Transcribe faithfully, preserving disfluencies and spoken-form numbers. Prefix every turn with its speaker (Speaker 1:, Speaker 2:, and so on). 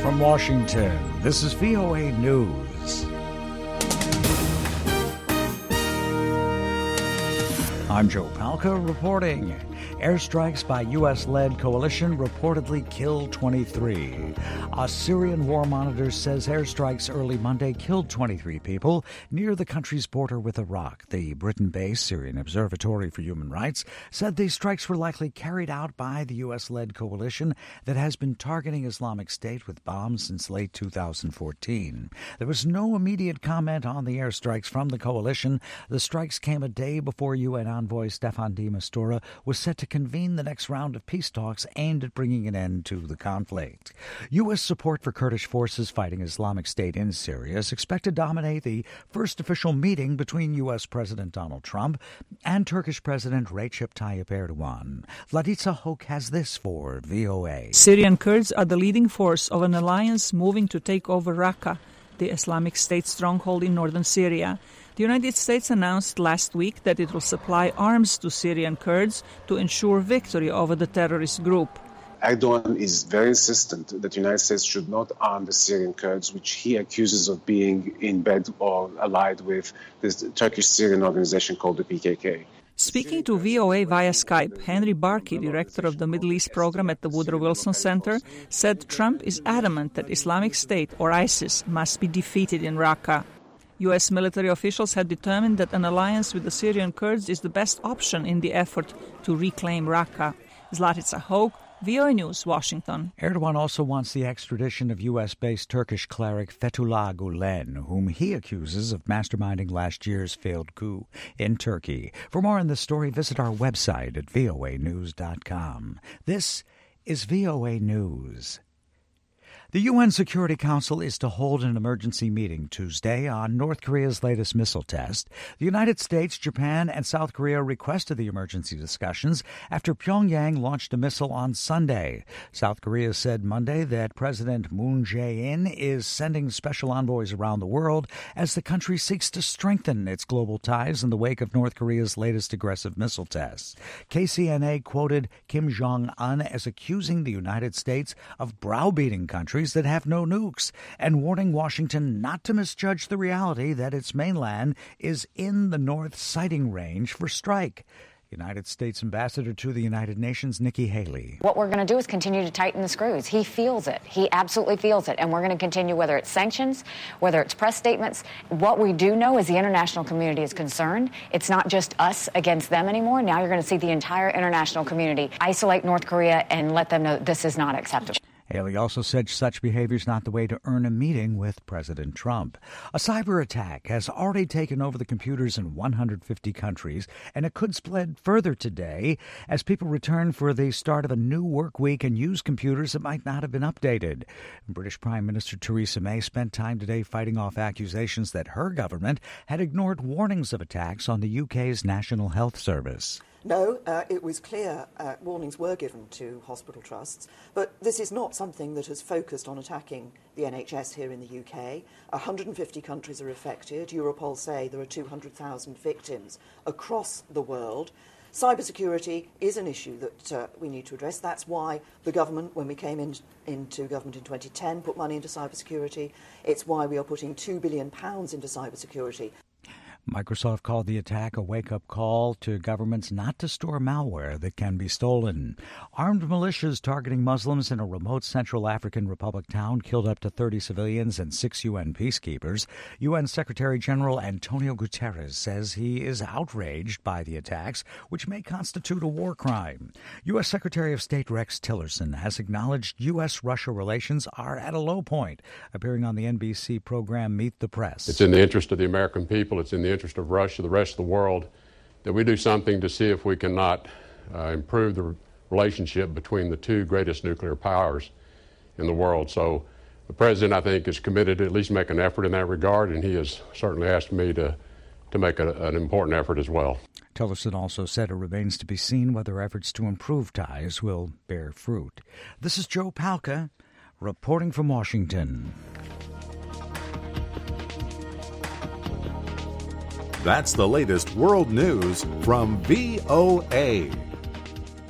Speaker 1: From Washington, this is V O A News. I'm Joe Palca reporting. Airstrikes by U S-led coalition reportedly killed twenty-three. A Syrian war monitor says airstrikes early Monday killed twenty-three people near the country's border with Iraq. The Britain-based Syrian Observatory for Human Rights said these strikes were likely carried out by the U S-led coalition that has been targeting Islamic State with bombs since late two thousand fourteen. There was no immediate comment on the airstrikes from the coalition. The strikes came a day before U N envoy Staffan de Mistura was set to convene the next round of peace talks aimed at bringing an end to the conflict. U S support for Kurdish forces fighting Islamic State in Syria is expected to dominate the first official meeting between U S President Donald Trump and Turkish President Recep Tayyip Erdogan. Vladitsa Hoke has this for V O A.
Speaker 2: Syrian Kurds are the leading force of an alliance moving to take over Raqqa, the Islamic State stronghold in northern Syria. The United States announced last week that it will supply arms to Syrian Kurds to ensure victory over the terrorist group.
Speaker 3: Erdogan is very insistent that the United States should not arm the Syrian Kurds, which he accuses of being in bed or allied with this Turkish Syrian organization called the P K K.
Speaker 2: Speaking to V O A via Skype, Henry Barkey, director of the Middle East program at the Woodrow Wilson Center, said Trump is adamant that Islamic State, or ISIS, must be defeated in Raqqa. U S military officials have determined that an alliance with the Syrian Kurds is the best option in the effort to reclaim Raqqa. Zlatica Hoke, V O A News, Washington.
Speaker 1: Erdogan also wants the extradition of U S-based Turkish cleric Fethullah Gulen, whom he accuses of masterminding last year's failed coup in Turkey. For more on this story, visit our website at V O A news dot com. This is V O A News. The U N Security Council is to hold an emergency meeting Tuesday on North Korea's latest missile test. The United States, Japan, and South Korea requested the emergency discussions after Pyongyang launched a missile on Sunday. South Korea said Monday that President Moon Jae-in is sending special envoys around the world as the country seeks to strengthen its global ties in the wake of North Korea's latest aggressive missile tests. K C N A quoted Kim Jong-un as accusing the United States of browbeating countries that have no nukes and warning Washington not to misjudge the reality that its mainland is in the North sighting range for strike. United States Ambassador to the United Nations, Nikki Haley.
Speaker 4: What we're going to do is continue to tighten the screws. He feels it. He absolutely feels it. And we're going to continue, whether it's sanctions, whether it's press statements. What we do know is the international community is concerned. It's not just us against them anymore. Now you're going to see the entire international community isolate North Korea and let them know this is not acceptable.
Speaker 1: Haley also said such behavior is not the way to earn a meeting with President Trump. A cyber attack has already taken over the computers in one hundred fifty countries, and it could spread further today as people return for the start of a new work week and use computers that might not have been updated. British Prime Minister Theresa May spent time today fighting off accusations that her government had ignored warnings of attacks on the U K's National Health Service.
Speaker 5: No, uh, it was clear uh, warnings were given to hospital trusts, but this is not something that has focused on attacking the N H S here in the U K. one hundred fifty countries are affected. Europol say there are two hundred thousand victims across the world. Cybersecurity is an issue that uh, we need to address. That's why the government, when we came in, into government in twenty ten, put money into cybersecurity. It's why we are putting two billion pounds into cybersecurity.
Speaker 1: Microsoft called the attack a wake-up call to governments not to store malware that can be stolen. Armed militias targeting Muslims in a remote Central African Republic town killed up to thirty civilians and six U N peacekeepers. U N Secretary General Antonio Guterres says he is outraged by the attacks, which may constitute a war crime. U S Secretary of State Rex Tillerson has acknowledged U S Russia relations are at a low point, appearing on the N B C program Meet the Press.
Speaker 6: It's in the interest of the American people. It's in the interest of Russia, the rest of the world, that we do something to see if we cannot uh, improve the relationship between the two greatest nuclear powers in the world. So the president, I think, is committed to at least make an effort in that regard, and he has certainly asked me to, to make a, an important effort as well.
Speaker 1: Tillerson also said it remains to be seen whether efforts to improve ties will bear fruit. This is Joe Palca reporting from Washington.
Speaker 7: That's the latest world news from V O A.